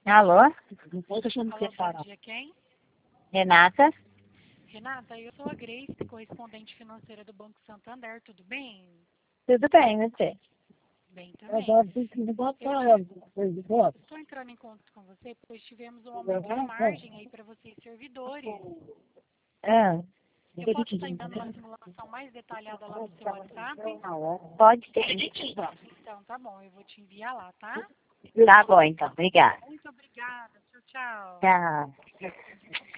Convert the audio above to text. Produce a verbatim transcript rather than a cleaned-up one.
Alô? Alô, bom dia, quem? Renata? Renata, eu sou a Grace, correspondente financeira do Banco Santander, tudo bem? Tudo bem, você? Bem também. Estou entrando em contato com você, pois tivemos um aumento de margem aí para vocês servidores. Ah, Eu posso estar enviando uma simulação mais detalhada lá no seu WhatsApp? pode ter. Então, tá bom, eu vou te enviar lá, tá? Tá bom, então. Obrigada. Muito obrigada. Tchau, tchau. Tchau.